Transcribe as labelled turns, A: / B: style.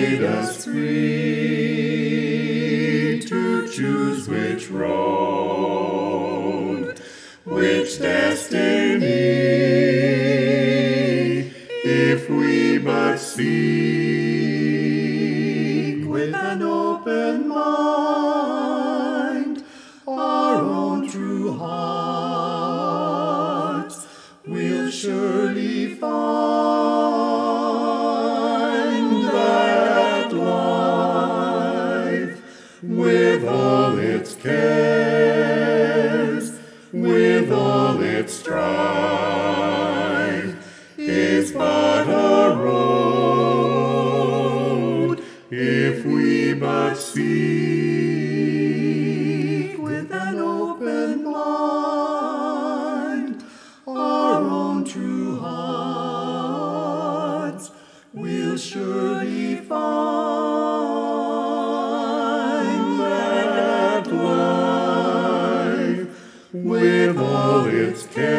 A: made us free to choose which road, which destiny, if we but seek with an open mind our own true hearts, we'll surely find that life, with all its cares, with all its strife, is but a road, if we but seek with an open mind our own true hearts, we'll surely find that life, with all its cares,